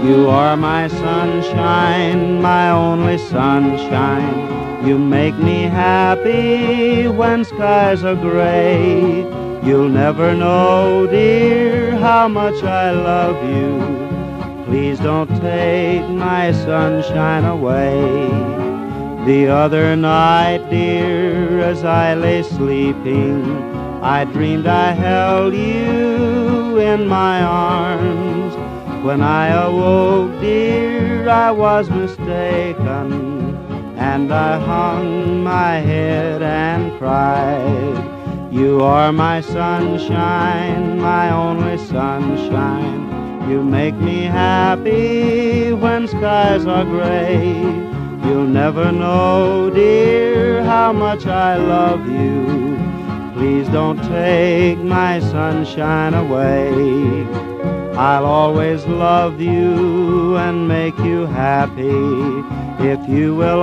You are my sunshine, my only sunshine. You make me happy when skies are gray. You'll never know, dear, how much I love you. Please don't take my sunshine away. The other night, dear, as I lay sleeping, I dreamed I held you in my arms. When I awoke, dear, I was mistaken, and I hung my head and cried. You are my sunshine, my only sunshine. You make me happy when skies are gray. You'll never know, dear, how much I love you. Please don't take my sunshine away. I'll always love you and make you happy if you will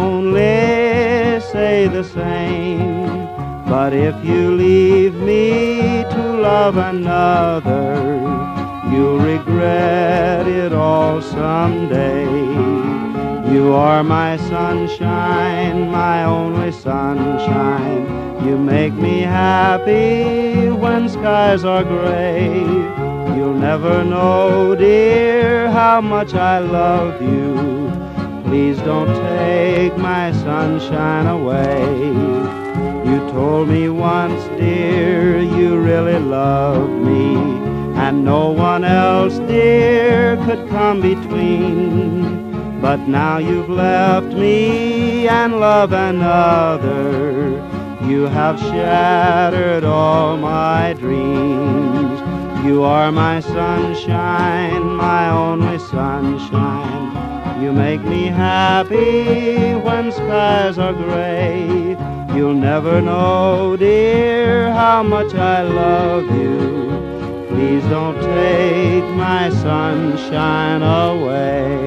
only say the same. But if you leave me to love another, you'll regret it all someday. You are my sunshine, my only sunshine. You make me happy when skies are gray. You'll never know, dear, how much I love you. Please don't take my sunshine away. You told me once, dear, you really loved me, and no one else, dear, could come between. But now you've left me and love another. You have shattered all my dreams. You are my sunshine, my only sunshine. You make me happy when skies are gray. You'll never know, dear, how much I love you. Please don't take my sunshine away.